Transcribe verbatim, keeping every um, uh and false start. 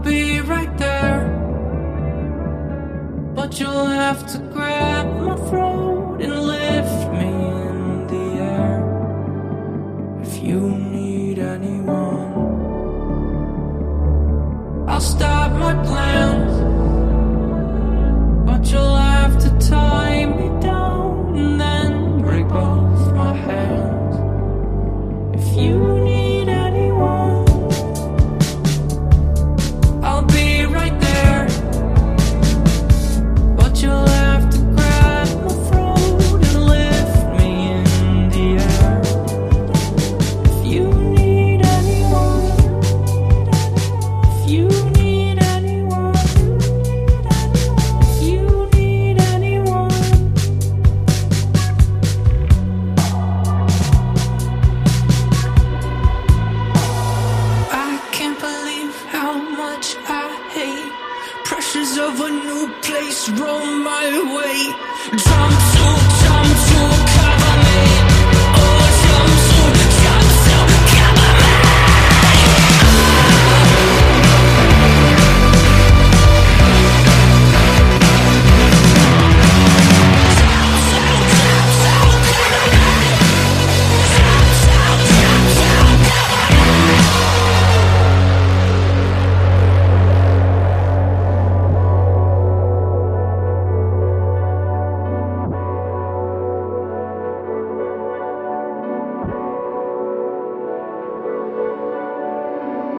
be right there, but you'll have to grab my throat and lift me in the air. If you need anyone, I'll stop my plans, but you'll have to tie me down and then break both my hands. If you need anyone, I'll be right there, but you'll have to grab my throat and lift me in the air. If you need anyone, if you need anyone, if you need anyone. I can't believe how much I hate pressures of a new place roll my way. Jump to